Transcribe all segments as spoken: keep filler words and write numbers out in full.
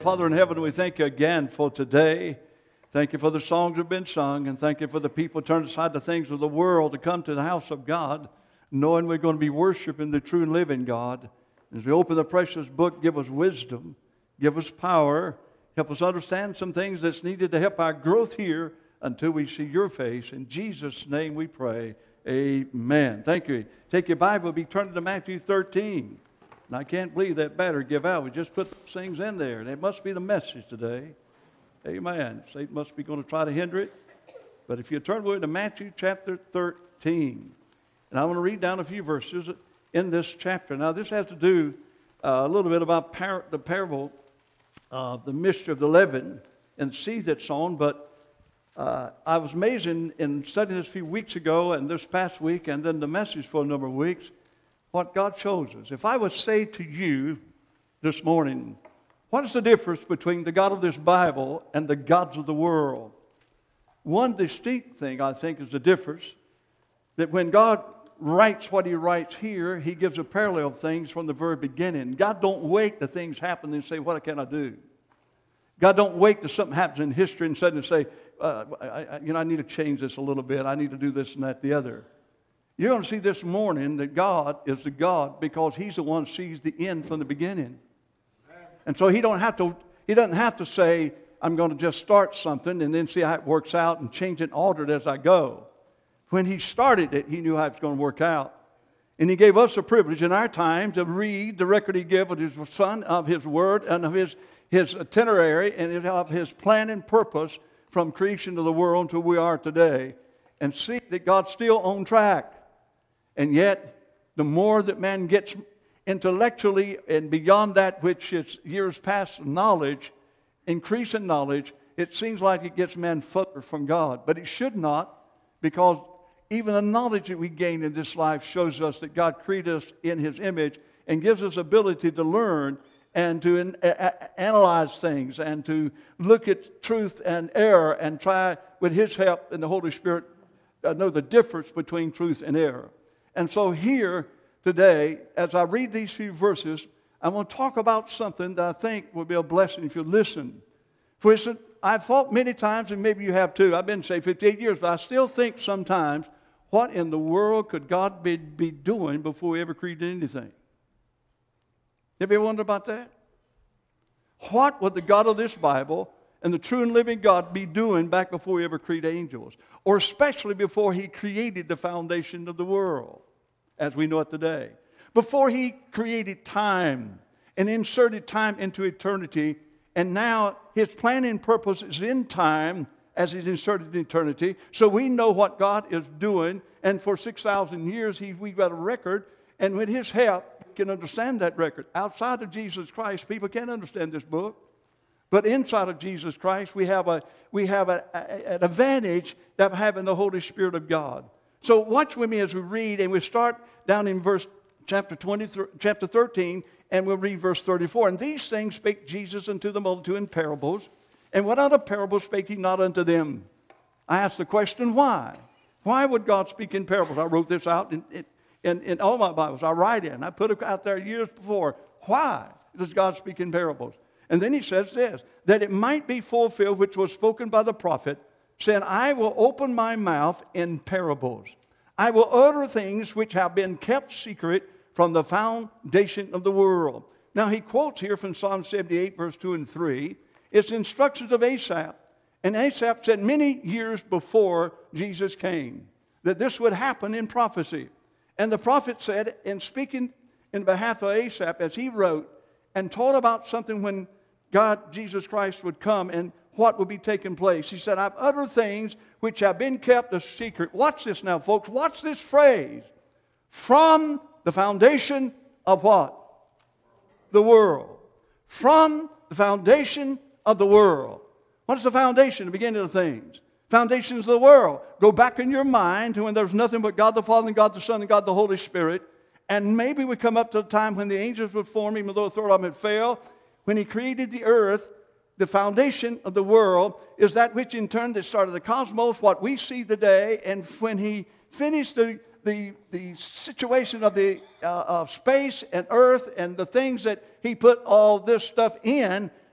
Father in heaven, we thank you again for today. Thank you for the songs that have been sung, and thank you for the people turned aside the things of the world to come to the house of God, knowing we're going to be worshiping the true and living God. As we open the precious book, give us wisdom, give us power, help us understand some things that's needed to help our growth here until we see your face. In Jesus' name we pray. Amen. Thank you. Take your Bible, be turned to Matthew thirteen. And I can't believe that battery give out. We just put those things in there. And it must be the message today. Amen. Satan must be going to try to hinder it. But if you turn with to Matthew chapter thirteen, and I want to read down a few verses in this chapter. Now, this has to do uh, a little bit about par- the parable of the mystery of the leaven and seed that's sown. But uh, I was amazed in, in studying this a few weeks ago and this past week and then the message for a number of weeks, what God shows us. If I would say to you this morning, what is the difference between the God of this Bible and the gods of the world? One distinct thing, I think, is the difference that when God writes what he writes here, he gives a parallel of things from the very beginning. God don't wait till things happen and say, what can I do? God don't wait till something happens in history and suddenly say, uh, I, I, you know, I need to change this a little bit. I need to do this and that, the other. You're going to see this morning that God is the God because he's the one who sees the end from the beginning. And so he don't have to, he doesn't have to say, I'm going to just start something and then see how it works out and change it and alter it as I go. When he started it, he knew how it was going to work out. And he gave us a privilege in our time to read the record he gave of his Son, of his word, and of his, his itinerary, and of his plan and purpose from creation to the world until we are today, and see that God's still on track. And yet, the more that man gets intellectually and beyond that which is years past knowledge, increase in knowledge, it seems like it gets man further from God. But it should not, because even the knowledge that we gain in this life shows us that God created us in his image and gives us ability to learn and to an, a, analyze things and to look at truth and error and try, with his help and the Holy Spirit, uh, know the difference between truth and error. And so here today, as I read these few verses, I want to talk about something that I think will be a blessing if you listen. For instance, I've thought many times, and maybe you have too, I've been, say, fifty-eight years, but I still think sometimes, what in the world could God be, be doing before he ever created anything? Have you ever wondered about that? What would the God of this Bible and the true and living God be doing back before he ever created angels? Or especially before he created the foundation of the world, as we know it today. Before he created time and inserted time into eternity, and now his plan and purpose is in time as he's inserted in eternity. So we know what God is doing, and for six thousand years he, we've got a record, and with his help we can understand that record. Outside of Jesus Christ, people can't understand this book. But inside of Jesus Christ, we have, a, we have a, a, an advantage of having the Holy Spirit of God. So watch with me as we read, and we start down in verse chapter twenty, chapter thirteen, and we'll read verse thirty-four. And these things spake Jesus unto the multitude in parables, and what other parables spake he not unto them? I asked the question, why? Why would God speak in parables? I wrote this out in, in, in all my Bibles. I write in. I put it out there years before. Why does God speak in parables? And then he says this, that it might be fulfilled which was spoken by the prophet, saying, I will open my mouth in parables. I will utter things which have been kept secret from the foundation of the world. Now he quotes here from Psalm seventy-eight, verse two and three. It's instructions of Asaph. And Asaph said many years before Jesus came that this would happen in prophecy. And the prophet said, in speaking in behalf of Asaph, as he wrote and taught about something when God, Jesus Christ, would come and what would be taking place. He said, I've uttered things which have been kept a secret. Watch this now, folks. Watch this phrase. From the foundation of what? The world. From the foundation of the world. What is the foundation, the beginning of things? Foundations of the world. Go back in your mind to when there's nothing but God the Father and God the Son and God the Holy Spirit. And maybe we come up to the time when the angels would form, even though the third of them had failed. When he created the earth, the foundation of the world is that which in turn that started the cosmos, what we see today. And when he finished the, the, the situation of, the, uh, of space and earth and the things that he put all this stuff in,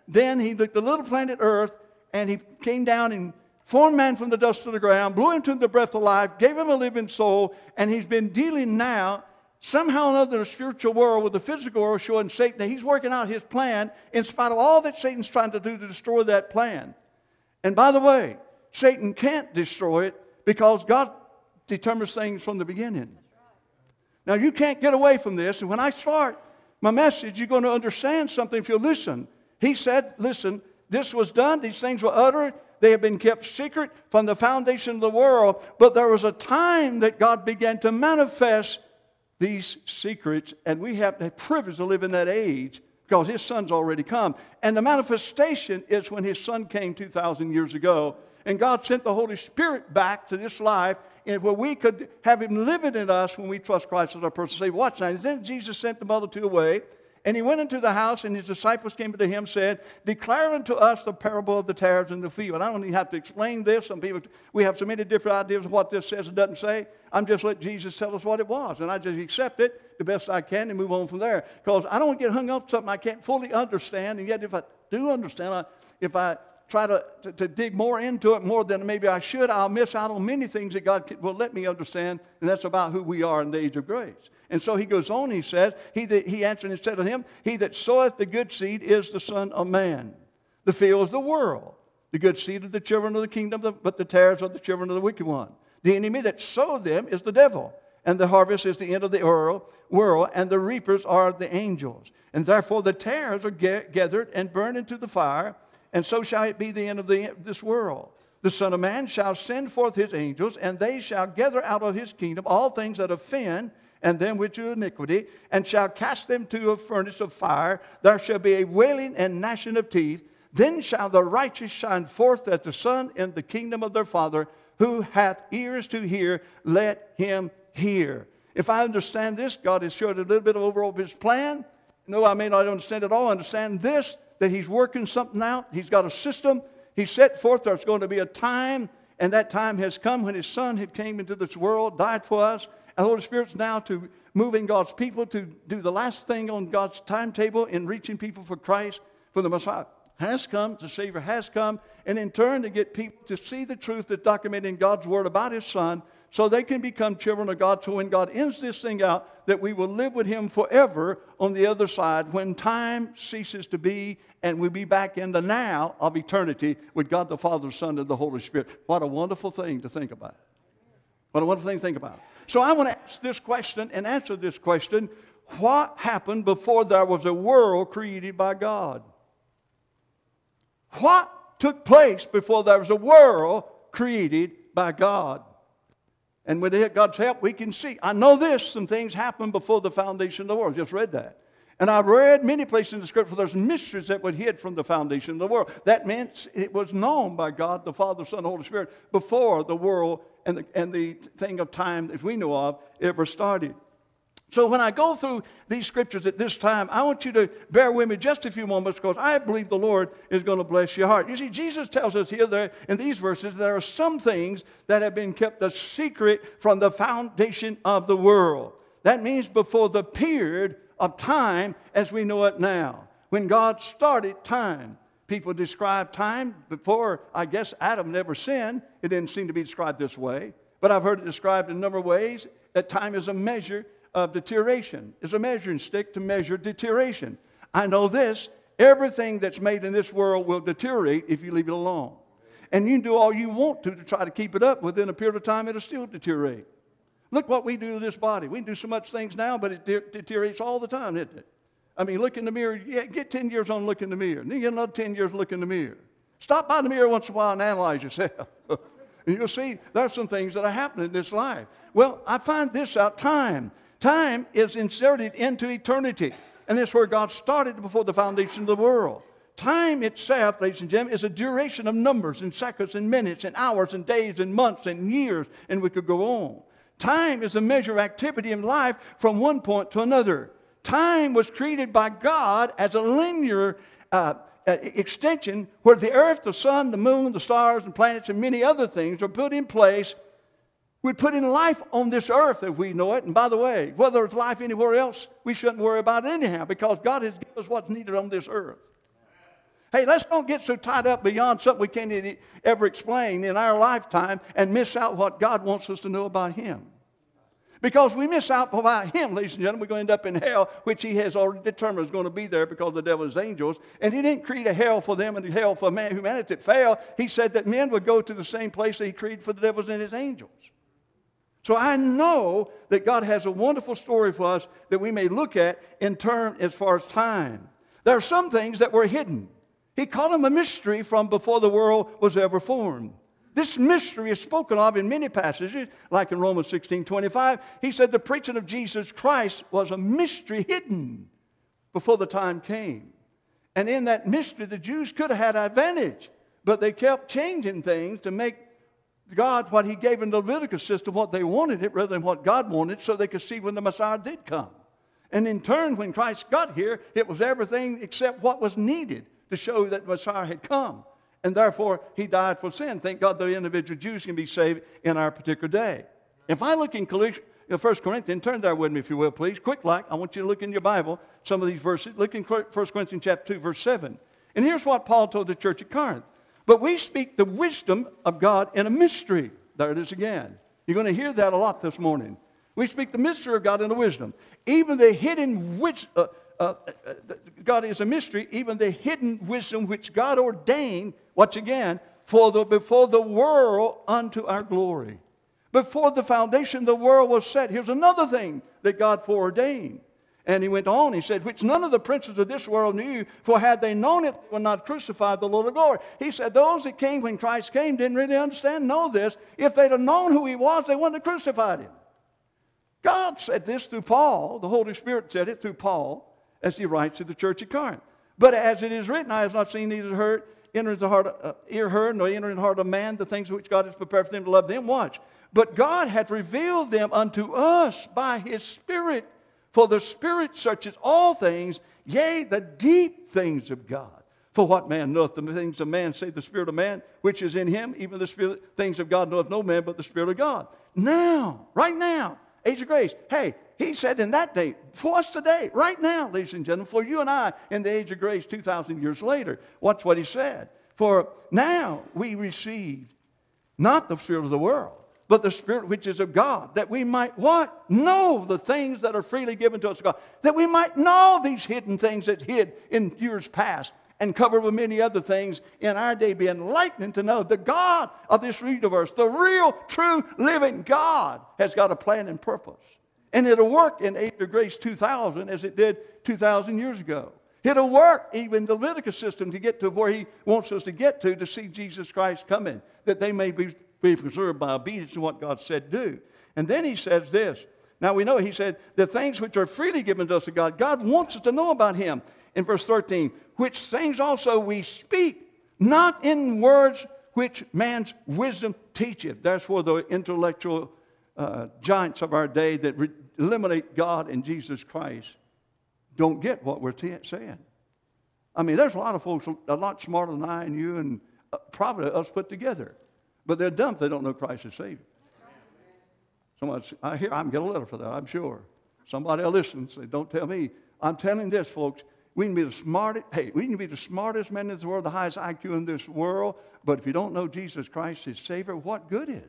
then he took the little planet Earth, and he came down and formed man from the dust of the ground, blew into him the breath of life, gave him a living soul, and he's been dealing now somehow or another in the spiritual world with the physical world, showing Satan that he's working out his plan in spite of all that Satan's trying to do to destroy that plan. And by the way, Satan can't destroy it because God determines things from the beginning. Now, you can't get away from this. And when I start my message, you're going to understand something if you listen. He said, listen, this was done. These things were uttered. They have been kept secret from the foundation of the world. But there was a time that God began to manifest these secrets. And we have the privilege to live in that age because His Son's already come. And the manifestation is when His Son came two thousand years ago. And God sent the Holy Spirit back to this life and where we could have Him living in us when we trust Christ as our personal Savior. Watch now. Then Jesus sent the multitude away, and He went into the house, and His disciples came to Him and said, declare unto us the parable of the tares in the field. I don't even have to explain this. Some people, we have so many different ideas of what this says and doesn't say. I'm just let Jesus tell us what it was, and I just accept it the best I can and move on from there. Because I don't want to get hung up on something I can't fully understand, and yet if I do understand, I, if I try to, to, to dig more into it more than maybe I should, I'll miss out on many things that God will let me understand, and that's about who we are in the age of grace. And so he goes on, he says, he, that, he answered and said to him, he that soweth the good seed is the Son of Man. The field is the world. The good seed of the children of the kingdom, but the tares are the children of the wicked one. The enemy that sowed them is the devil, and the harvest is the end of the world, and the reapers are the angels. And therefore the tares are gathered and burned into the fire, and so shall it be the end of the, this world. The Son of Man shall send forth His angels, and they shall gather out of His kingdom all things that offend, and them which do iniquity, and shall cast them to a furnace of fire. There shall be a wailing and gnashing of teeth. Then shall the righteous shine forth as the sun in the kingdom of their Father. Who hath ears to hear, let him hear. If I understand this, God has showed a little bit of overall His plan. No, I may not understand it all. Understand this, that He's working something out. He's got a system. He set forth there's going to be a time, and that time has come when His Son had came into this world, died for us. And the Holy Spirit's now to moving God's people to do the last thing on God's timetable in reaching people for Christ, for the Messiah has come, the Savior has come, and in turn to get people to see the truth that's documented in God's Word about His Son, so they can become children of God. So when God ends this thing out, that we will live with Him forever on the other side when time ceases to be, and we'll be back in the now of eternity with God the Father, the Son, and the Holy Spirit. What a wonderful thing to think about. What a wonderful thing to think about. So I want to ask this question and answer this question. What happened before there was a world created by God? What took place before there was a world created by God? And with God's help, we can see. I know this, some things happened before the foundation of the world. Just read that. And I've read many places in the Scripture there's mysteries that were hid from the foundation of the world. That meant it was known by God, the Father, Son, and Holy Spirit before the world and the, and the thing of time that we know of ever started. So when I go through these scriptures at this time, I want you to bear with me just a few moments because I believe the Lord is going to bless your heart. You see, Jesus tells us here there in these verses there are some things that have been kept a secret from the foundation of the world. That means before the period of time as we know it now. When God started time, people describe time before, I guess, Adam never sinned. It didn't seem to be described this way. But I've heard it described in a number of ways that time is a measure of deterioration. It's a measuring stick to measure deterioration. I know this, everything that's made in this world will deteriorate if you leave it alone. And you can do all you want to to try to keep it up. Within a period of time, it'll still deteriorate. Look what we do to this body. We can do so much things now, but it de- deteriorates all the time, isn't it? I mean, look in the mirror. Yeah, get ten years on look in the mirror. Then get another ten years look in the mirror. Stop by the mirror once in a while and analyze yourself. And you'll see there's some things that are happening in this life. Well, I find this out, time. Time is inserted into eternity. And this is where God started before the foundation of the world. Time itself, ladies and gentlemen, is a duration of numbers and seconds and minutes and hours and days and months and years, and we could go on. Time is a measure of activity in life from one point to another. Time was created by God as a linear uh, uh, extension where the earth, the sun, the moon, the stars, and planets, and many other things are put in place. We put in life on this earth as we know it. And by the way, whether it's life anywhere else, we shouldn't worry about it anyhow because God has given us what's needed on this earth. Hey, let's not get so tied up beyond something we can't ever explain in our lifetime and miss out what God wants us to know about Him. Because we miss out about Him, ladies and gentlemen, we're going to end up in hell, which He has already determined is going to be there because the devil is angels. And He didn't create a hell for them and a hell for man, humanity that fell. He said that men would go to the same place that He created for the devils and His angels. So I know that God has a wonderful story for us that we may look at in turn as far as time. There are some things that were hidden. He called them a mystery from before the world was ever formed. This mystery is spoken of in many passages, like in Romans sixteen twenty-five. He said the preaching of Jesus Christ was a mystery hidden before the time came. And in that mystery, the Jews could have had advantage, but they kept changing things to make God what He gave in the Leviticus system, what they wanted it rather than what God wanted, so they could see when the Messiah did come. And in turn, when Christ got here, it was everything except what was needed to show that the Messiah had come. And therefore, He died for sin. Thank God the individual Jews can be saved in our particular day. If I look in First Corinthians, turn there with me if you will, please. Quick like, I want you to look in your Bible, some of these verses. Look in First Corinthians chapter two, verse seven. And here's what Paul told the church at Corinth. But we speak the wisdom of God in a mystery. There it is again. You're going to hear that a lot this morning. We speak the mystery of God in a wisdom. Even the hidden wisdom, uh, uh, uh, God is a mystery, even the hidden wisdom which God ordained, watch again, for the, before the world unto our glory. Before the foundation of the world was set. Here's another thing that God foreordained. And he went on, he said, which none of the princes of this world knew, for had they known it, they would not crucify the Lord of glory. He said, those that came when Christ came didn't really understand, know this. If they'd have known who He was, they wouldn't have crucified Him. God said this through Paul. The Holy Spirit said it through Paul as he writes to the church at Corinth. But as it is written, I have not seen, neither heard, enter into the heart, uh, ear heard, nor enter into the heart of man, the things which God has prepared for them to love them. Watch. But God hath revealed them unto us by His Spirit. For the Spirit searches all things, yea, the deep things of God. For what man knoweth the things of man, save the Spirit of man, which is in him, even the Spirit, things of God knoweth no man but the Spirit of God. Now, right now, age of grace. Hey, He said in that day, for us today, right now, ladies and gentlemen, for you and I in the age of grace two thousand years later. Watch what He said. For now we received not the spirit of the world, but the Spirit which is of God, that we might what? Know the things that are freely given to us of God. That we might know these hidden things that hid in years past and covered with many other things in our day, be enlightened to know the God of this universe, the real, true, living God, has got a plan and purpose. And it'll work in Age of Grace two thousand as it did two thousand years ago. It'll work even the Leviticus system to get to where He wants us to get to, to see Jesus Christ coming, that they may be, be preserved by obedience to what God said do. And then He says this. Now we know He said, the things which are freely given to us of God, God wants us to know about Him. In verse thirteen, which things also we speak, not in words which man's wisdom teacheth. That's where the intellectual uh, giants of our day that re- eliminate God and Jesus Christ don't get what we're t- saying. I mean, there's a lot of folks a lot smarter than I and you and uh, probably us put together. But they're dumb if they don't know Christ as Savior. Someone, I hear, I'm getting a letter for that, I'm sure. Somebody will listen, say, don't tell me. I'm telling this, folks. We can be the smartest, hey, we can be the smartest men in this world, the highest I Q in this world, but if you don't know Jesus Christ as Savior, what good is it?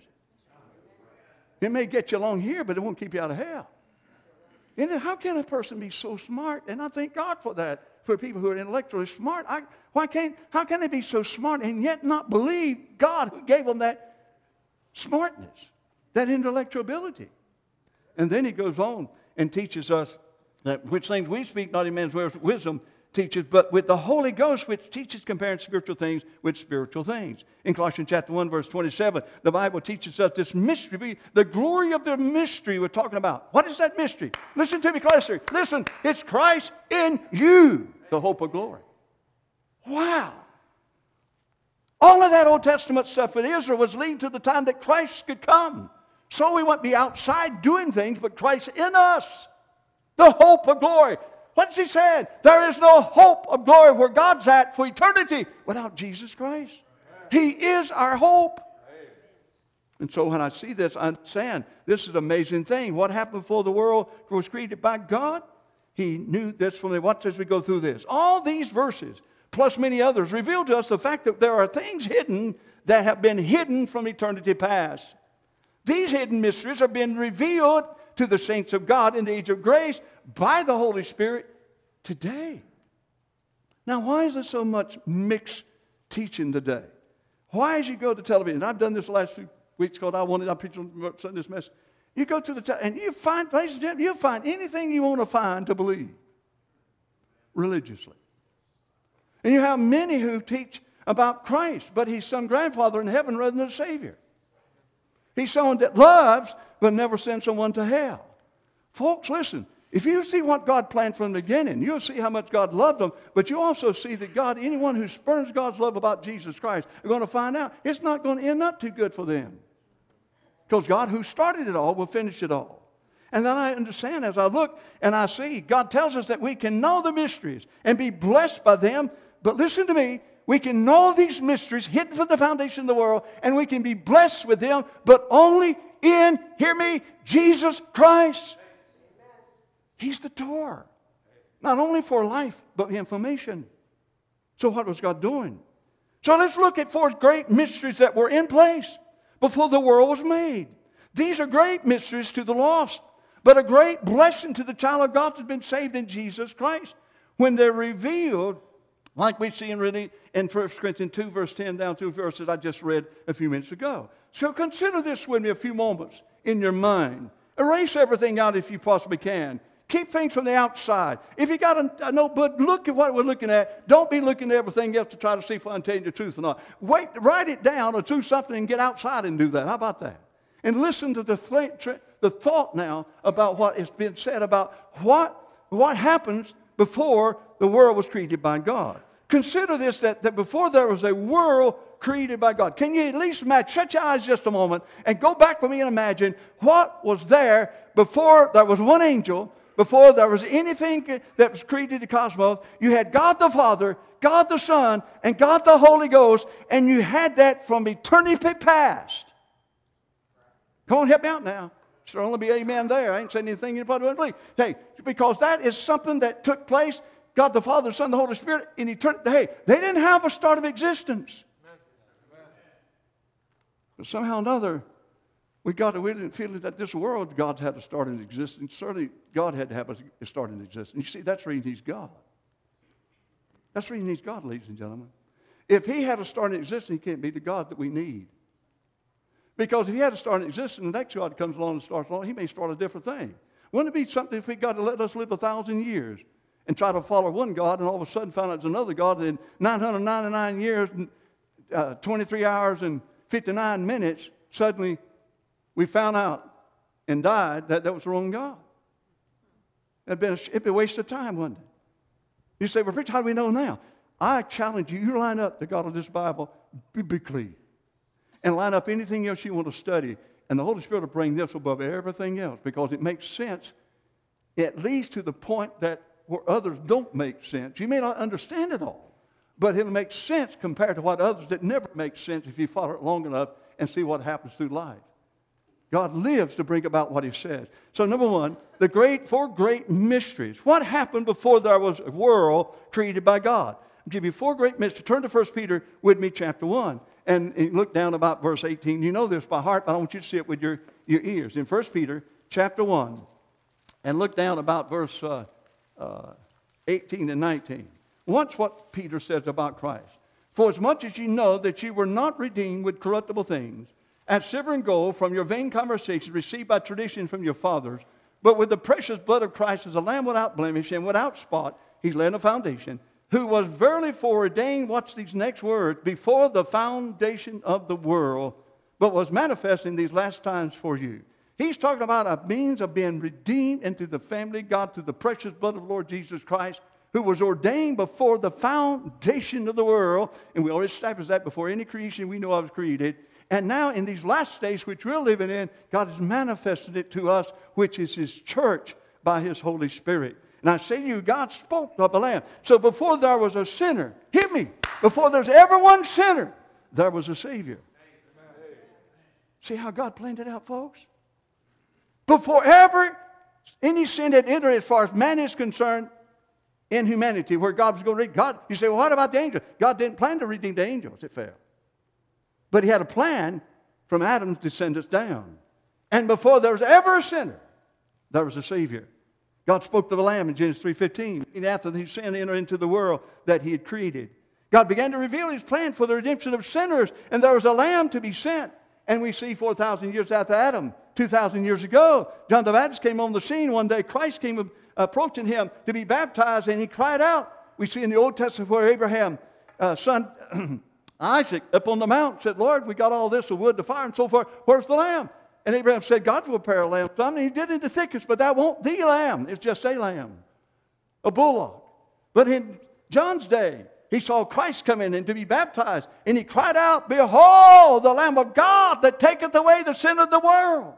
It may get you along here, but it won't keep you out of hell. And then how can a person be so smart? And I thank God for that, for people who are intellectually smart. I, why can't, how can they be so smart and yet not believe God who gave them that smartness, that intellectual ability? And then He goes on and teaches us that which things we speak, not in man's wisdom, teaches, but with the Holy Ghost, which teaches comparing spiritual things with spiritual things. In Colossians chapter one, verse twenty-seven, the Bible teaches us this mystery, the glory of the mystery we're talking about. What is that mystery? Listen to me closely. Listen, it's Christ in you, the hope of glory. Wow. All of that Old Testament stuff in Israel was leading to the time that Christ could come. So we won't be outside doing things, but Christ in us. The hope of glory. What's He said? There is no hope of glory where God's at for eternity without Jesus Christ. He is our hope. And so when I see this, I understand this is an amazing thing. What happened before the world was created by God? He knew this from the, watch as we go through this. All these verses plus many others, reveal to us the fact that there are things hidden that have been hidden from eternity past. These hidden mysteries are being revealed to the saints of God in the age of grace by the Holy Spirit today. Now, why is there so much mixed teaching today? Why, as you go to television, I've done this the last few weeks because I wanted, I preached on this message. You go to the television, and you find, ladies and gentlemen, you'll find anything you want to find to believe religiously. And you have many who teach about Christ, but He's some grandfather in heaven rather than a Savior. He's someone that loves, but never sends someone to hell. Folks, listen. If you see what God planned from the beginning, you'll see how much God loved them, but you also see that God, anyone who spurns God's love about Jesus Christ, are going to find out it's not going to end up too good for them. Because God, who started it all, will finish it all. And then I understand as I look and I see, God tells us that we can know the mysteries and be blessed by them, but listen to me, we can know these mysteries hidden from the foundation of the world, and we can be blessed with them, but only in, hear me, Jesus Christ. He's the door. Not only for life, but information. So what was God doing? So let's look at four great mysteries that were in place before the world was made. These are great mysteries to the lost, but a great blessing to the child of God that's been saved in Jesus Christ. When they're revealed, like we see in, really in First Corinthians two, verse ten, down through verses I just read a few minutes ago. So consider this with me a few moments in your mind. Erase everything out if you possibly can. Keep things from the outside. If you got a, a notebook, look at what we're looking at. Don't be looking at everything else to try to see if I'm telling you the truth or not. Wait, write it down or do something and get outside and do that. How about that? And listen to the, th- the thought now about what has been said about what, what happens before the world was created by God. Consider this, that, that before there was a world created by God. Can you at least imagine, shut your eyes just a moment and go back with me and imagine what was there before there was one angel, before there was anything that was created in the cosmos. You had God the Father, God the Son, and God the Holy Ghost, and you had that from eternity past. Come on, help me out now. There'll only be amen there. I ain't saying anything you probably wouldn't believe. Hey, because that is something that took place, God the Father, the Son, the Holy Spirit, in eternity. Hey, they didn't have a start of existence. But somehow or another, we got to, we didn't feel that this world, God had a start in existence. Certainly, God had to have a start in existence. You see, that's the reason He's God. That's the reason He's God, ladies and gentlemen. If He had a start in existence, He can't be the God that we need. Because if He had a start in existence, the next God comes along and starts along, He may start a different thing. Wouldn't it be something if we got to let us live a thousand years and try to follow one God and all of a sudden find out there's another God, and in nine hundred ninety-nine years, uh, twenty-three hours and fifty-nine minutes, suddenly we found out and died that that was the wrong God. It'd been a, it'd be a waste of time, wouldn't it? You say, well, preacher, how do we know now? I challenge you, you line up the God of this Bible biblically and line up anything else you want to study, and the Holy Spirit will bring this above everything else because it makes sense, at least to the point that where others don't make sense. You may not understand it all, but it'll make sense compared to what others that never make sense if you follow it long enough and see what happens through life. God lives to bring about what He says. So number one, the great four great mysteries. What happened before there was a world created by God? I'll give you four great mysteries. Turn to First Peter with me, chapter one. And, and look down about verse eighteen. You know this by heart, but I want you to see it with your, your ears. In First Peter chapter one. And look down about verse uh, uh, eighteen and nineteen. Watch what Peter says about Christ. For as much as you know that you were not redeemed with corruptible things, as silver and gold from your vain conversations received by tradition from your fathers, but with the precious blood of Christ as a lamb without blemish and without spot, He's laid a foundation, who was verily foreordained, watch these next words, before the foundation of the world, but was manifest in these last times for you. He's talking about a means of being redeemed into the family of God through the precious blood of the Lord Jesus Christ, who was ordained before the foundation of the world. And we already established that before any creation we know of was created. And now in these last days which we're living in, God has manifested it to us, which is His church by His Holy Spirit. And I say to you, God spoke of the Lamb. So before there was a sinner, hear me, before there's ever one sinner, there was a Savior. See how God planned it out, folks? Before ever any sin had entered, as far as man is concerned, in humanity where God was going to redeem. God, you say, well, what about the angels? God didn't plan to redeem the angels. It failed. But he had a plan from Adam's descendants down. And before there was ever a sinner, there was a Savior. God spoke to the Lamb in Genesis three fifteen. And after his sin entered into the world that he had created, God began to reveal his plan for the redemption of sinners. And there was a Lamb to be sent. And we see four thousand years after Adam, two thousand years ago, John the Baptist came on the scene one day. Christ came approaching him to be baptized, and he cried out. We see in the Old Testament where Abraham, uh, son Isaac, up on the mount said, Lord, we got all this, the wood, the fire, and so forth. Where's the lamb? And Abraham said, God will prepare a lamb. I mean, he did it in the thickest, but that won't the lamb. It's just a lamb, a bullock. But in John's day, he saw Christ come in and to be baptized. And he cried out, behold, the Lamb of God that taketh away the sin of the world.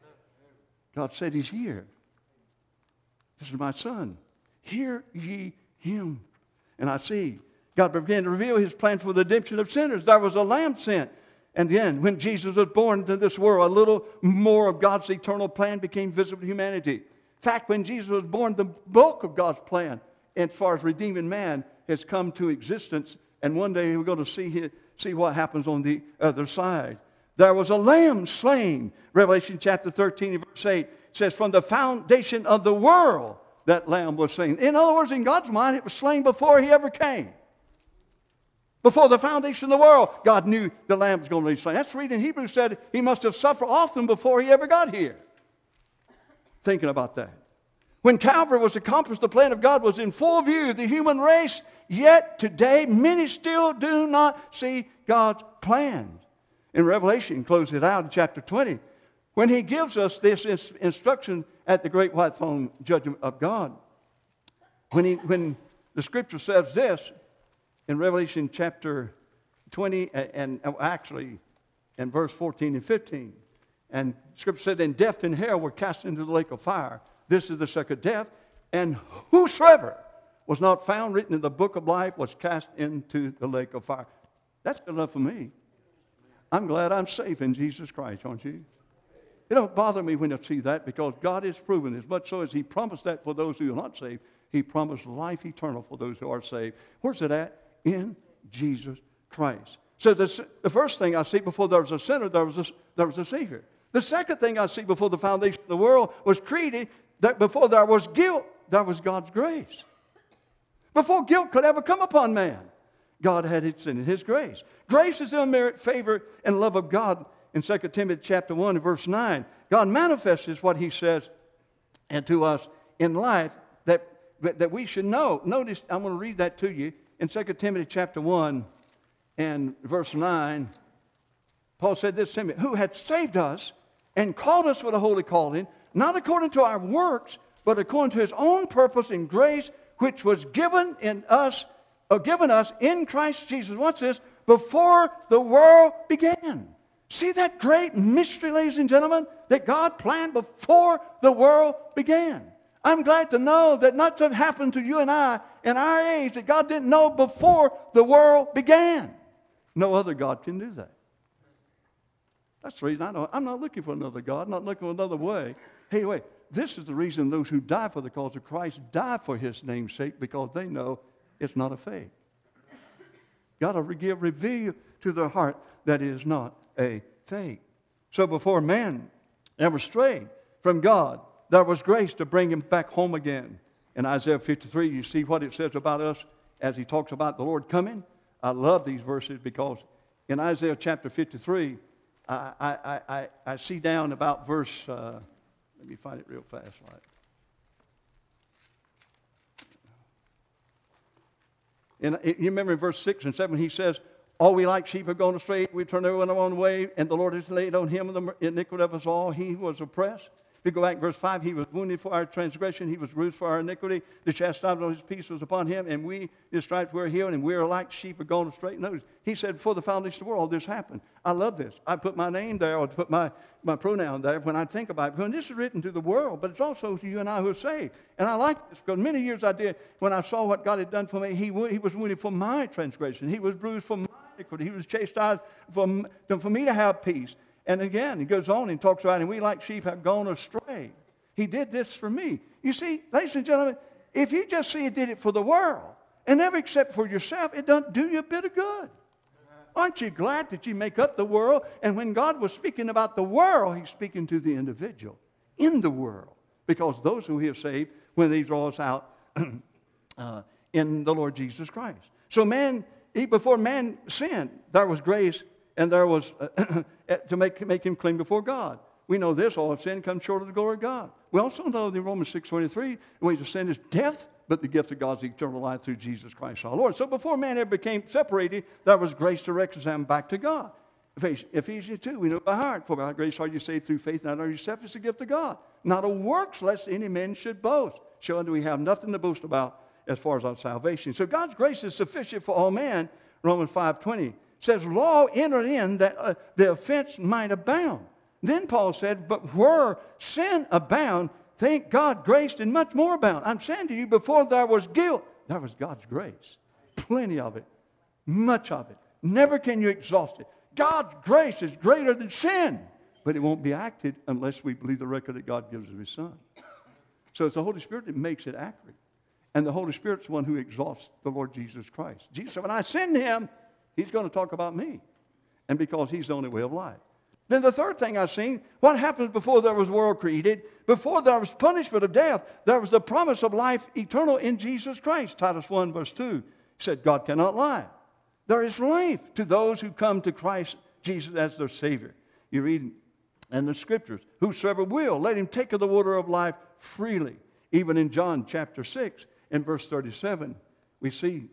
God said, he's here. This is my son. Hear ye him. And I see God began to reveal his plan for the redemption of sinners. There was a lamb sent. And then when Jesus was born into this world, a little more of God's eternal plan became visible to humanity. In fact, when Jesus was born, the bulk of God's plan as far as redeeming man has come to existence. And one day we're going to see, see what happens on the other side. There was a lamb slain. Revelation chapter thirteen, verse eight says, from the foundation of the world, that lamb was slain. In other words, in God's mind, it was slain before he ever came. Before the foundation of the world, God knew the lamb was going to be slain. That's the reason Hebrews said he must have suffered often before he ever got here. Thinking about that. When Calvary was accomplished, the plan of God was in full view, the human race. Yet today, many still do not see God's plan. In Revelation, close it out in chapter twenty, when he gives us this instruction at the great white throne judgment of God. When, he, when the scripture says this, in Revelation chapter twenty, and, and actually in verse fourteen and fifteen, and scripture said, and death and hell were cast into the lake of fire. This is the second death. And whosoever was not found written in the book of life was cast into the lake of fire. That's good enough for me. I'm glad I'm safe in Jesus Christ, aren't you? It don't bother me when I see that, because God has proven, as much so as he promised that for those who are not saved, he promised life eternal for those who are saved. Where's it at? In Jesus Christ. So this, the first thing I see, before there was a sinner, there was a, there was a Savior. The second thing I see, before the foundation of the world was created, that before there was guilt, there was God's grace. Before guilt could ever come upon man, God had it in his grace. Grace is the unmerited favor and love of God. In Second Timothy chapter one and verse nine, God manifests what he says and to us in life that, that we should know. Notice, I'm going to read that to you. In Second Timothy chapter one and verse nine, Paul said this to Timothy, who had saved us and called us with a holy calling, not according to our works, but according to his own purpose and grace, which was given in us, or given us in Christ Jesus. What's this? Before the world began. See that great mystery, ladies and gentlemen, that God planned before the world began. I'm glad to know that nothing happened to you and I in our age that God didn't know before the world began. No other God can do that. That's the reason I don't, I'm not looking for another God, I'm not looking for another way. Hey, wait, this is the reason those who die for the cause of Christ die for his name's sake, because they know it's not a fake. God will give, reveal to their heart that it is not a fake. So before man ever strayed from God, there was grace to bring him back home again. In Isaiah fifty-three, you see what it says about us as he talks about the Lord coming. I love these verses, because in Isaiah chapter fifty-three, I, I, I, I see down about verse, uh, let me find it real fast. Like. And you remember in verse six and seven, he says, all we like sheep have gone astray, we turn everyone our own way, and the Lord has laid on him the iniquity of us all. He was oppressed. If you go back to verse five, he was wounded for our transgression, he was bruised for our iniquity. The chastisement of his peace was upon him, and we, his stripes, were healed, and we are like sheep have gone astray. Notice, he said, before the foundation of the world, all this happened. I love this. I put my name there, or put my, my pronoun there when I think about it. When this is written to the world, but it's also to you and I who are saved. And I like this, because many years I did, when I saw what God had done for me, he, he was wounded for my transgression. He was bruised for my iniquity. He was chastised for, for me to have peace. And again, he goes on and talks about, and we like sheep have gone astray. He did this for me. You see, ladies and gentlemen, if you just see you did it for the world and never accept for yourself, it doesn't do you a bit of good. Aren't you glad that you make up the world? And when God was speaking about the world, he's speaking to the individual in the world. Because those who he has saved, when he draws out uh, in the Lord Jesus Christ. So man, before man sinned, there was grace and there was uh, to make, make him clean before God. We know this, all of sin comes short of the glory of God. We also know in Romans six twenty-three, the wages of sin is death, but the gift of God is eternal life through Jesus Christ our Lord. So before man ever became separated, there was grace to reconcile him back to God. Ephesians two, we know by heart, for by grace are you saved through faith, not of yourself, it's the gift of God. Not of works, lest any man should boast. Showing that we have nothing to boast about as far as our salvation. So God's grace is sufficient for all men. Romans five twenty says, law entered in that uh, the offense might abound. Then Paul said, but where sin abound, thank God grace did much more abound. I'm saying to you, before there was guilt, there was God's grace. Plenty of it. Much of it. Never can you exhaust it. God's grace is greater than sin. But it won't be acted unless we believe the record that God gives of his Son. So it's the Holy Spirit that makes it accurate. And the Holy Spirit's the one who exalts the Lord Jesus Christ. Jesus said, when I send him, he's going to talk about me. And because he's the only way of life. Then the third thing I've seen, what happens before there was world created? Before there was punishment of death, there was the promise of life eternal in Jesus Christ. Titus one verse two said, God cannot lie. There is life to those who come to Christ Jesus as their Savior. You read in the Scriptures, whosoever will, let him take of the water of life freely. Even in John chapter six, in verse thirty-seven, we see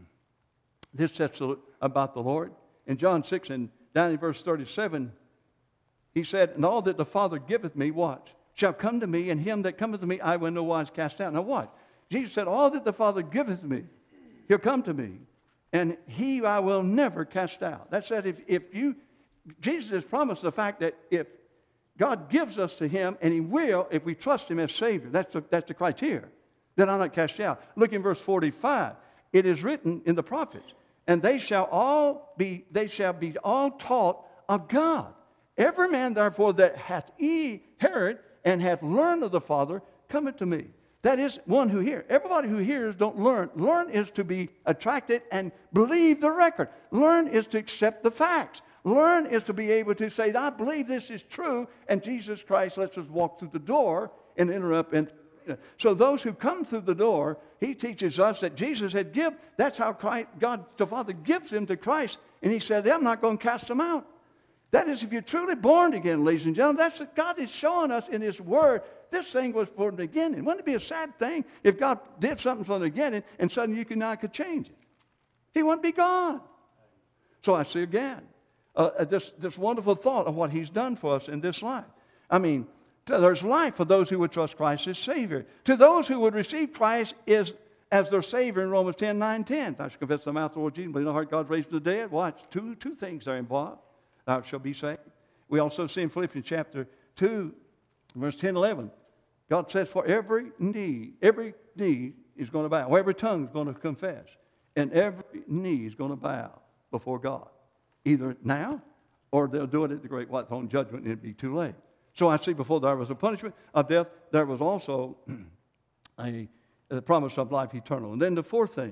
this says about the Lord. In John six and down in verse thirty-seven, he said, and all that the Father giveth me, what? Shall come to me, and him that cometh to me I will no wise cast out. Now what? Jesus said, all that the Father giveth me, he'll come to me, and he I will never cast out. That said, if, if you, Jesus has promised the fact that if God gives us to him, and he will if we trust him as Savior. That's the, that's the criteria. Then I'm not cast out. Look in verse forty-five. It is written in the prophets, and they shall all be, they shall be all taught of God. Every man, therefore, that hath heard and hath learned of the Father, cometh to me. That is one who hears. Everybody who hears don't learn. Learn is to be attracted and believe the record. Learn is to accept the facts. Learn is to be able to say, I believe this is true, and Jesus Christ lets us walk through the door and enter up. And so those who come through the door, he teaches us that Jesus had given. That's how Christ, God the Father gives them to Christ. And he said, I'm not going to cast them out. That is, if you're truly born again, ladies and gentlemen, that's what God is showing us in his word. This thing was from the beginning. Wouldn't it be a sad thing if God did something from the beginning and suddenly you could not could change it? He wouldn't be gone. So I see again, uh, this, this wonderful thought of what he's done for us in this life. I mean, there's life for those who would trust Christ as Savior. To those who would receive Christ is, as their Savior in Romans ten, nine, ten. I shall confess the mouth of the Lord Jesus, believe in the heart God raised from the dead. Watch, two, two things are involved. Thou shalt be saved. We also see in Philippians chapter two, verse ten, eleven, God says, for every knee, every knee is going to bow. Or every tongue is going to confess. And every knee is going to bow before God. Either now, or they'll do it at the great white throne judgment, and it'll be too late. So I see before there was a punishment of death, there was also a, a promise of life eternal. And then the fourth thing,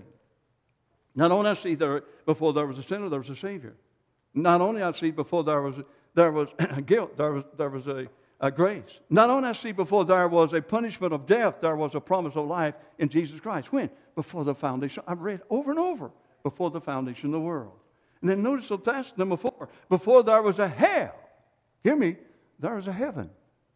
not only I see there, before there was a sinner, there was a Savior. Not only I see before there was, there was guilt, there was, there was a, a grace. Not only I see before there was a punishment of death, there was a promise of life in Jesus Christ. When? Before the foundation. I've read over and over, before the foundation of the world. And then notice the test, number four. Before there was a hell, hear me, there was a heaven.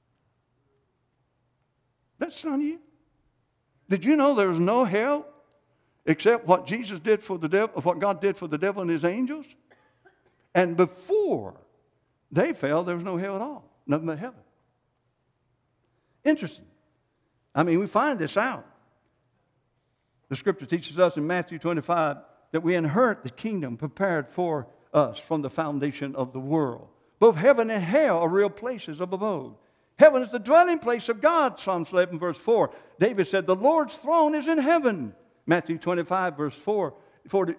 That's not you. Did you know there was no hell except what Jesus did for the devil, what God did for the devil and his angels? And before they fell, there was no hell at all. Nothing but heaven. Interesting. I mean, we find this out. The Scripture teaches us in Matthew twenty-five that we inherit the kingdom prepared for us from the foundation of the world. Both heaven and hell are real places of abode. Heaven is the dwelling place of God, Psalms eleven, verse four. David said, the Lord's throne is in heaven. Matthew twenty-five, verse four,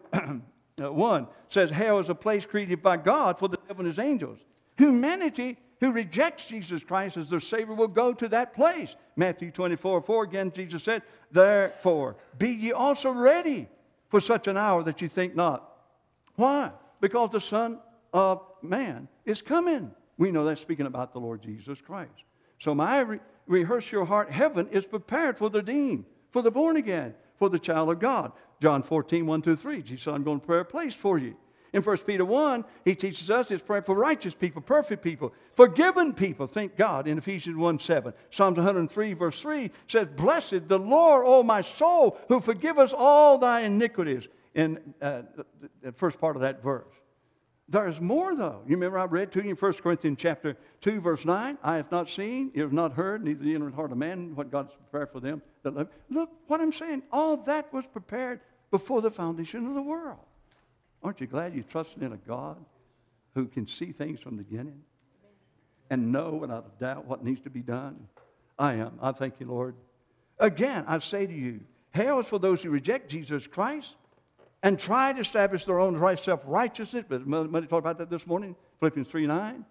forty-one says, hell is a place created by God for the devil and his angels. Humanity who rejects Jesus Christ as their Savior will go to that place. Matthew twenty-four four, again, Jesus said, therefore, be ye also ready for such an hour that you think not. Why? Because the Son of Man is coming. We know that's speaking about the Lord Jesus Christ. So my re- rehearse your heart, heaven is prepared for the redeemed, for the born again, for the child of God. John fourteen one through three, Jesus said, I'm going to prepare a place for you. In First Peter one, he teaches us it's prayer for righteous people, perfect people, forgiven people, thank God, in Ephesians one seven. Psalms one hundred three, verse three says, blessed the Lord, O my soul, who forgiveth all thy iniquities. In uh, the, the first part of that verse. There's more, though. You remember I read to you in First Corinthians chapter two, verse nine, I have not seen, you have not heard, neither the inner heart of man, what God's prepared for them that love. Look what I'm saying. All that was prepared before the foundation of the world. Aren't you glad you trusted in a God who can see things from the beginning and know without a doubt what needs to be done? I am. I thank you, Lord. Again, I say to you, hell is for those who reject Jesus Christ and try to establish their own right self-righteousness. But Mother talked about that this morning, Philippians three nine.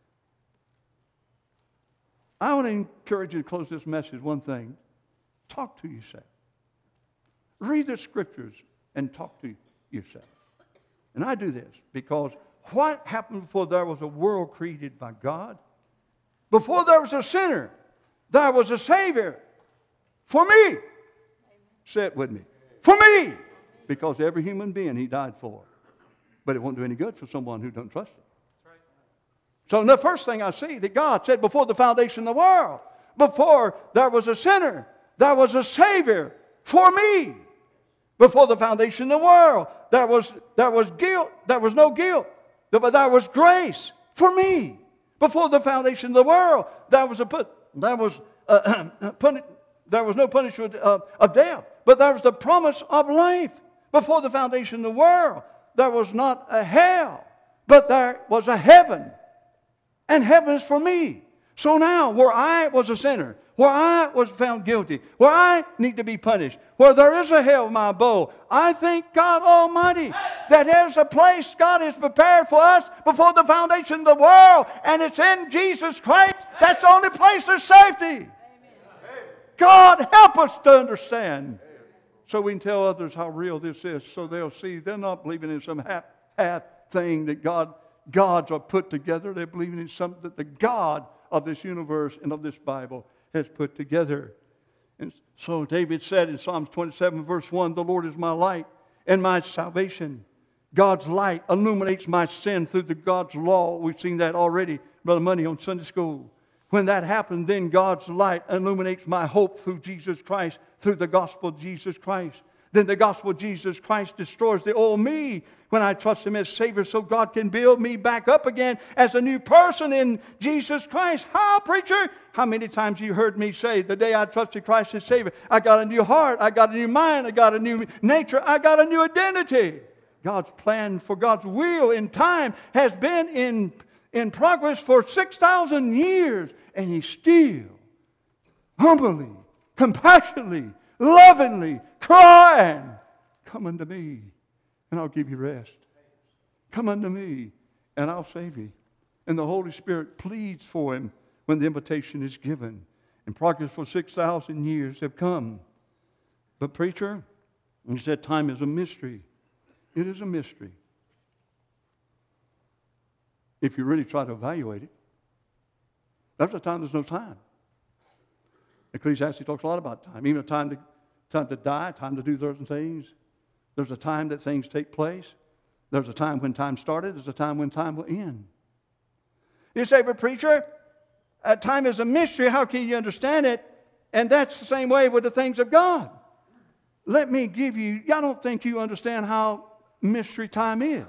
I want to encourage you to close this message one thing. Talk to yourself. Read the Scriptures and talk to yourself. And I do this because what happened before there was a world created by God? Before there was a sinner, there was a Savior. For me. Say it with me. For me. Because every human being He died for. But it won't do any good for someone who doesn't trust Him. So the first thing I see that God said before the foundation of the world, before there was a sinner, there was a Savior for me. Before the foundation of the world, there was, there was guilt, there was no guilt, but there was grace for me. Before the foundation of the world, there was a put, there was uh, puni, there was no punishment of, of death, but there was the promise of life. Before the foundation of the world, there was not a hell, but there was a heaven, and heaven is for me. So now, where I was a sinner, where I was found guilty, where I need to be punished, where there is a hell in my abode, I thank God Almighty that there's a place God has prepared for us before the foundation of the world, and it's in Jesus Christ. That's the only place of safety. Amen. God, help us to understand so we can tell others how real this is, so they'll see they're not believing in some half thing that God gods are put together. They're believing in something that the God of this universe and of this Bible has put together. And so David said in Psalms twenty-seven verse one, the Lord is my light and my salvation. God's light illuminates my sin through the God's law. We've seen that already, Brother Money, on Sunday school. When that happens, then God's light illuminates my hope through Jesus Christ, through the gospel of Jesus Christ. Then the gospel of Jesus Christ destroys the old me when I trust Him as Savior, so God can build me back up again as a new person in Jesus Christ. How, preacher? How many times you heard me say, the day I trusted Christ as Savior, I got a new heart, I got a new mind, I got a new nature, I got a new identity. God's plan for God's will in time has been in, in progress for six thousand years, and He's still humbly, compassionately, lovingly crying, come unto me, and I'll give you rest. Come unto me, and I'll save you. And the Holy Spirit pleads for him when the invitation is given. And progress for six thousand years have come. But preacher, he said time is a mystery. It is a mystery. If you really try to evaluate it, there's a time there's no time. Ecclesiastes talks a lot about time. Even a time to, time to die, time to do certain things. There's a time that things take place. There's a time when time started. There's a time when time will end. You say, but preacher, uh, time is a mystery. How can you understand it? And that's the same way with the things of God. Let me give you, I don't think you understand how mystery time is.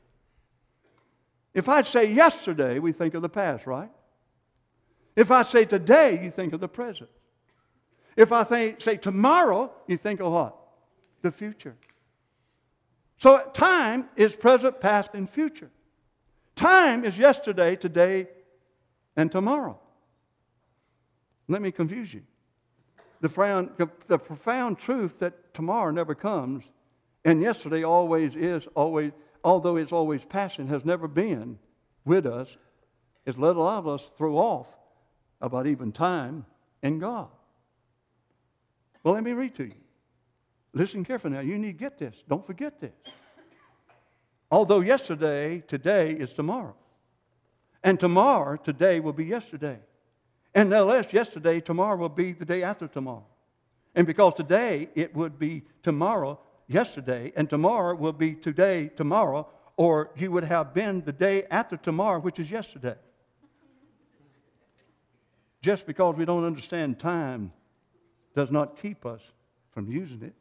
If I'd say yesterday, we think of the past, right? If I say today, you think of the present. If I think, say tomorrow, you think of what? The future. So time is present, past, and future. Time is yesterday, today, and tomorrow. Let me confuse you. The profound, the profound truth that tomorrow never comes, and yesterday always is, always, although it's always passing, has never been with us, is let a lot of us throw off about even time and God. Well, let me read to you. Listen carefully now. You need to get this. Don't forget this. Although yesterday, today is tomorrow. And tomorrow, today will be yesterday. And nonetheless, yesterday, tomorrow will be the day after tomorrow. And because today, it would be tomorrow, yesterday, and tomorrow will be today, tomorrow, or you would have been the day after tomorrow, which is yesterday. Just because we don't understand time does not keep us from using it.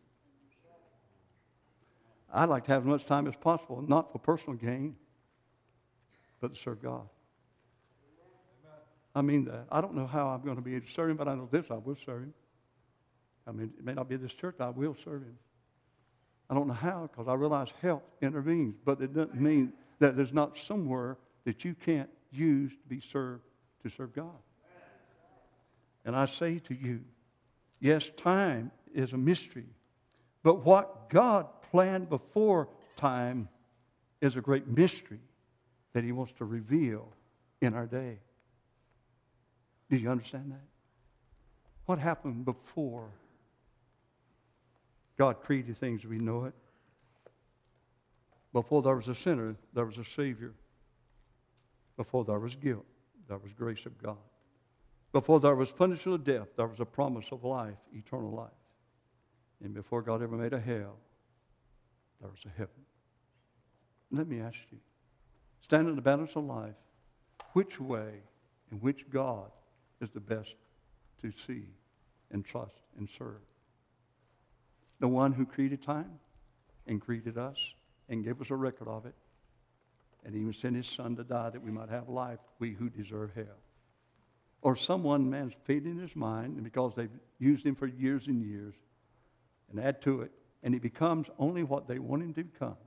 I'd like to have as much time as possible, not for personal gain, but to serve God. I mean that. I don't know how I'm going to be able to serve Him, but I know this, I will serve Him. I mean, it may not be this church, I will serve Him. I don't know how, because I realize health intervenes, but it doesn't mean that there's not somewhere that you can't use to be served, to serve God. And I say to you, yes, time is a mystery, but what God planned before time is a great mystery that He wants to reveal in our day. Do you understand that? What happened before God created things as we know it? Before there was a sinner, there was a Savior. Before there was guilt, there was grace of God. Before there was punishment of death, there was a promise of life, eternal life. And before God ever made a hell, there was a heaven. Let me ask you, stand in the balance of life, which way and which God is the best to see and trust and serve? The one who created time and created us and gave us a record of it, and even sent His Son to die that we might have life, we who deserve hell. Or someone, man's feeding his mind, and because they've used Him for years and years, and add to it, and He becomes only what they want Him to become.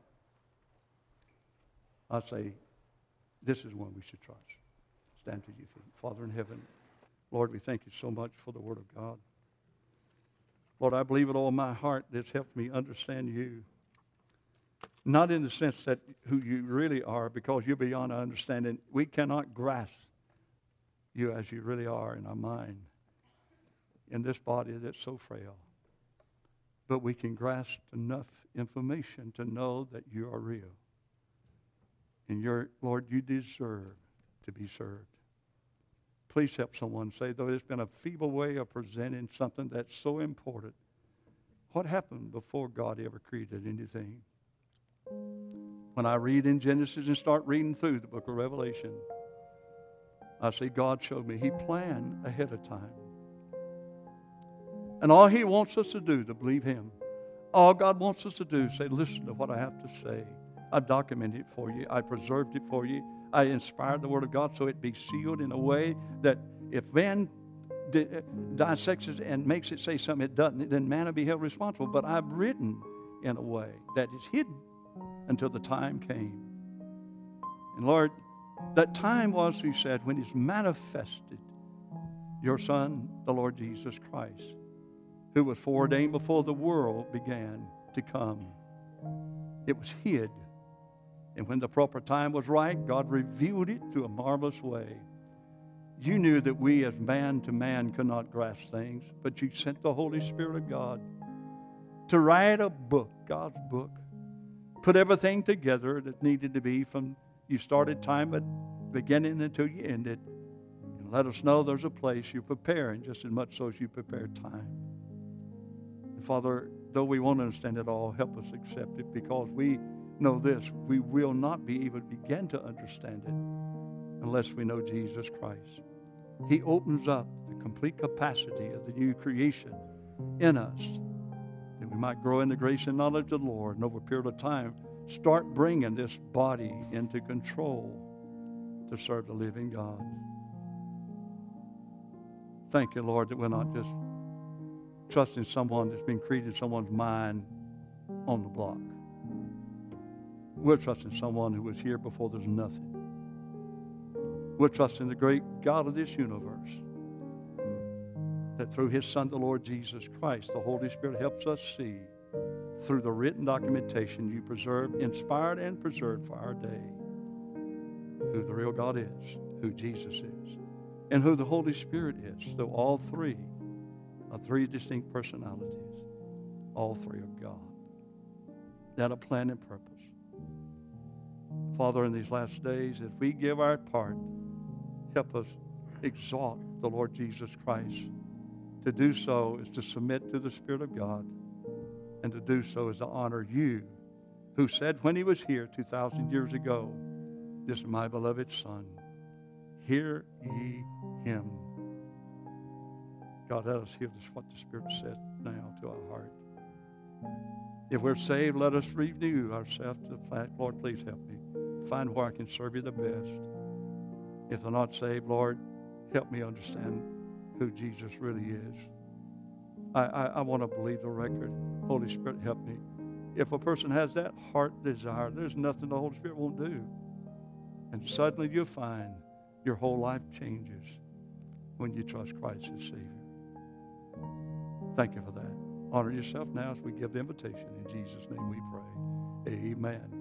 I say, this is one we should trust. Stand to your feet. Father in heaven, Lord, we thank You so much for the Word of God. Lord, I believe with all my heart that's helped me understand You. Not in the sense that who You really are, because You're beyond our understanding. We cannot grasp You as You really are in our mind, in this body that's so frail. But we can grasp enough information to know that You are real. And You're, Lord, You deserve to be served. Please help someone say, though it's been a feeble way of presenting something that's so important, what happened before God ever created anything? When I read in Genesis and start reading through the book of Revelation, I see God showed me He planned ahead of time. And all He wants us to do to believe Him, all God wants us to do is say, listen to what I have to say. I documented it for you. I preserved it for you. I inspired the Word of God so it be sealed in a way that if man di- dissects it and makes it say something it doesn't, then man will be held responsible. But I've written in a way that is hidden until the time came. And Lord, that time was, You said, when He's manifested Your Son, the Lord Jesus Christ, who was foreordained before the world began to come. It was hid. And when the proper time was right, God revealed it to a marvelous way. You knew that we as man to man could not grasp things, but You sent the Holy Spirit of God to write a book, God's book, put everything together that needed to be from You started time at beginning until You ended. And let us know there's a place You're preparing just as much so as You prepared time. And Father, though we won't understand it all, help us accept it, because we know this, we will not be able to begin to understand it unless we know Jesus Christ. He opens up the complete capacity of the new creation in us, that we might grow in the grace and knowledge of the Lord, and over a period of time start bringing this body into control to serve the living God. Thank You, Lord, that we're not just trusting someone that's been created in someone's mind on the block. We're trusting someone who was here before there's nothing. We're trusting the great God of this universe, that through His Son, the Lord Jesus Christ, the Holy Spirit helps us see through the written documentation You preserved, inspired and preserved for our day, who the real God is who Jesus is and who the Holy Spirit is. So all three are three distinct personalities, all three of God. That a plan and purpose. Father, in these last days, if we give our part, help us exalt the Lord Jesus Christ. To do so is to submit to the Spirit of God, and to do so is to honor you, who said when he was here two thousand years ago, "This is my beloved Son. Hear ye him." God, let us hear this, what the Spirit said now to our heart. If we're saved, let us renew ourselves to the fact, Lord, please help me find where I can serve you the best. If they're not saved, Lord, help me understand who Jesus really is. I, I, I want to believe the record. Holy Spirit, help me. If a person has that heart desire, there's nothing the Holy Spirit won't do. And suddenly you'll find your whole life changes when you trust Christ as Savior. Thank you for that. Honor yourself now as we give the invitation. In Jesus' name we pray. Amen.